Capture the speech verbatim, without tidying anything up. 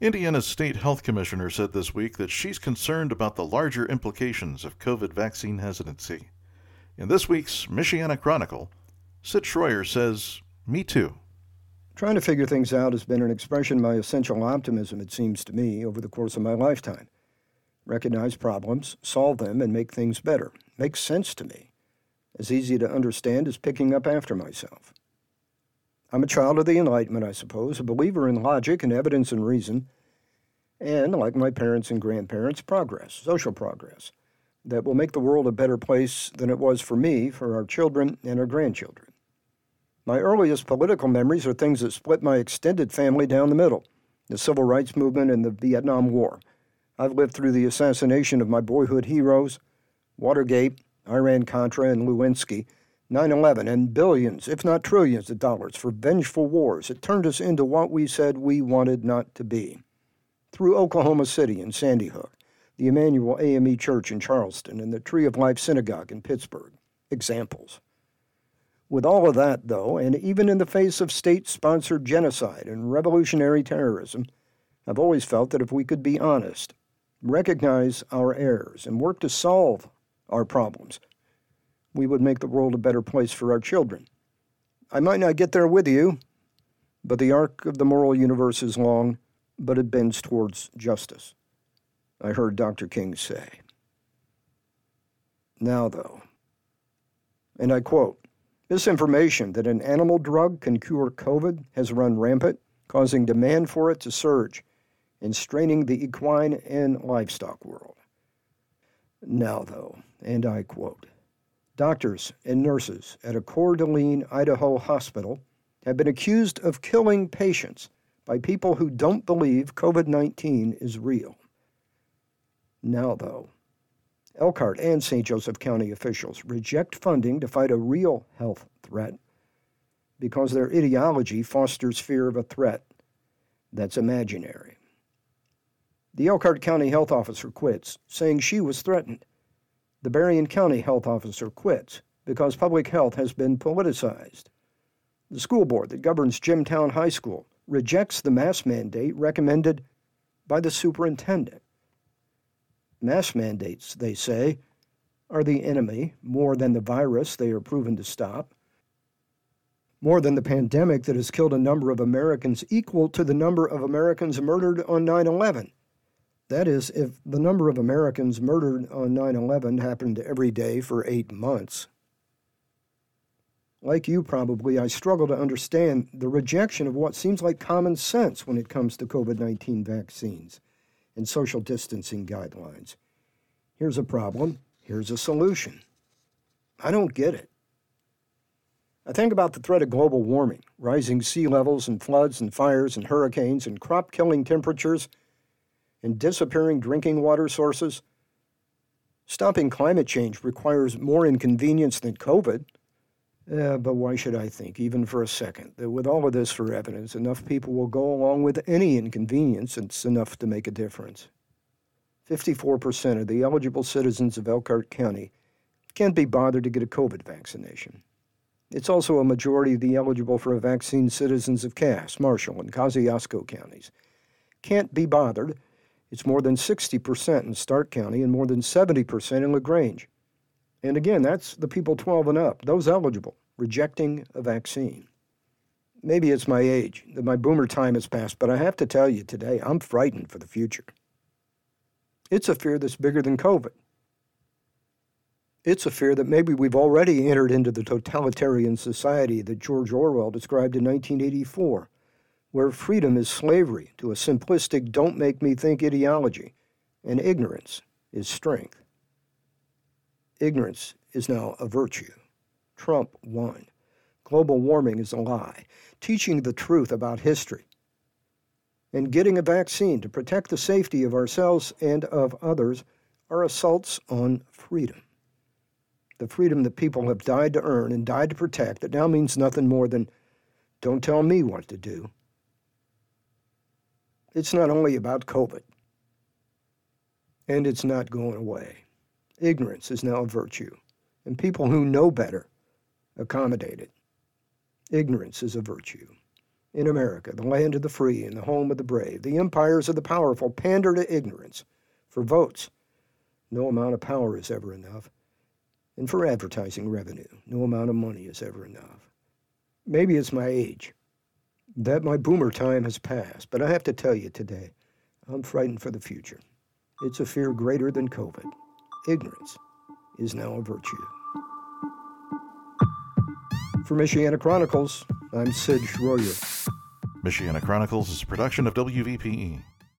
Indiana's state health commissioner said this week that she's concerned about the larger implications of COVID vaccine hesitancy. In this week's Michiana Chronicle, Sid Schroyer says, "Me too." Trying to figure things out has been an expression of my essential optimism, it seems to me, over the course of my lifetime. Recognize problems, solve them, and make things better. Makes sense to me. As easy to understand as picking up after myself. I'm a child of the Enlightenment, I suppose, a believer in logic and evidence and reason, and, like my parents and grandparents, progress, social progress, that will make the world a better place than it was for me, for our children, and our grandchildren. My earliest political memories are things that split my extended family down the middle, the Civil Rights Movement and the Vietnam War. I've lived through the assassination of my boyhood heroes, Watergate, Iran-Contra, and Lewinsky, nine eleven, and billions, if not trillions of dollars for vengeful wars that turned us into what we said we wanted not to be. Through Oklahoma City and Sandy Hook, the Emmanuel A M E Church in Charleston, and the Tree of Life Synagogue in Pittsburgh. Examples. With all of that, though, and even in the face of state-sponsored genocide and revolutionary terrorism, I've always felt that if we could be honest, recognize our errors, and work to solve our problems, we would make the world a better place for our children. I might not get there with you, but the arc of the moral universe is long, but it bends towards justice, I heard Doctor King say. Now, though, and I quote, "Misinformation that an animal drug can cure COVID has run rampant, causing demand for it to surge and straining the equine and livestock world." Now, though, and I quote, "Doctors and nurses at a Coeur d'Alene, Idaho hospital have been accused of killing patients by people who don't believe COVID nineteen is real." Now, though, Elkhart and Saint Joseph County officials reject funding to fight a real health threat because their ideology fosters fear of a threat that's imaginary. The Elkhart County health officer quits, saying she was threatened. The Berrien County health officer quits because public health has been politicized. The school board that governs Jimtown High School rejects the mask mandate recommended by the superintendent. Mask mandates, they say, are the enemy more than the virus they are proven to stop, more than the pandemic that has killed a number of Americans equal to the number of Americans murdered on nine eleven. That is, if the number of Americans murdered on nine eleven happened every day for eight months. Like you probably, I struggle to understand the rejection of what seems like common sense when it comes to COVID nineteen vaccines and social distancing guidelines. Here's a problem, here's a solution. I don't get it. I think about the threat of global warming, rising sea levels and floods and fires and hurricanes and crop-killing temperatures and disappearing drinking water sources. Stopping climate change requires more inconvenience than COVID. Uh, but why should I think, even for a second, that with all of this for evidence, enough people will go along with any inconvenience and it's enough to make a difference? fifty-four percent of the eligible citizens of Elkhart County can't be bothered to get a COVID vaccination. It's also a majority of the eligible for a vaccine citizens of Cass, Marshall, and Kosciuszko counties. Can't be bothered. It's more than sixty percent in Stark County and more than seventy percent in LaGrange. And again, that's the people twelve and up, those eligible, rejecting a vaccine. Maybe it's my age, that my boomer time has passed, but I have to tell you today, I'm frightened for the future. It's a fear that's bigger than COVID. It's a fear that maybe we've already entered into the totalitarian society that George Orwell described in nineteen eighty-four, where freedom is slavery to a simplistic don't-make-me-think ideology, and ignorance is strength. Ignorance is now a virtue. Trump won. Global warming is a lie. Teaching the truth about history and getting a vaccine to protect the safety of ourselves and of others are assaults on freedom. The freedom that people have died to earn and died to protect that now means nothing more than, don't tell me what to do. It's not only about COVID, and it's not going away. Ignorance is now a virtue, and people who know better accommodate it. Ignorance is a virtue. In America, the land of the free and the home of the brave, the empires of the powerful pander to ignorance for votes. No amount of power is ever enough. And for advertising revenue, no amount of money is ever enough. Maybe it's my age, that my boomer time has passed, but I have to tell you today, I'm frightened for the future. It's a fear greater than COVID. Ignorance is now a virtue. For Michiana Chronicles, I'm Sid Schroyer. Michiana Chronicles is a production of W V P E.